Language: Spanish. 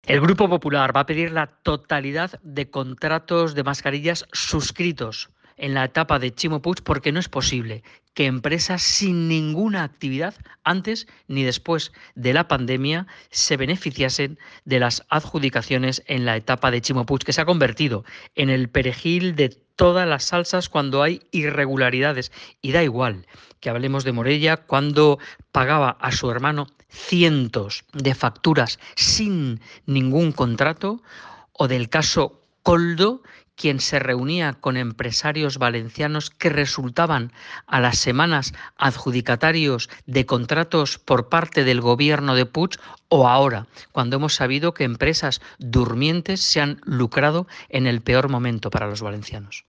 El Grupo Popular va a pedir la totalidad de contratos de mascarillas suscritos en la etapa de Chimo Puig porque no es posible que empresas sin ninguna actividad antes ni después de la pandemia se beneficiasen de las adjudicaciones en la etapa de Chimo Puig, que se ha convertido en el perejil de todas las salsas cuando hay irregularidades. Y da igual que hablemos de Morella cuando pagaba a su hermano cientos de facturas sin ningún contrato, o del caso Coldo, quien se reunía con empresarios valencianos que resultaban a las semanas adjudicatarios de contratos por parte del gobierno de Puig, o ahora, cuando hemos sabido que empresas durmientes se han lucrado en el peor momento para los valencianos.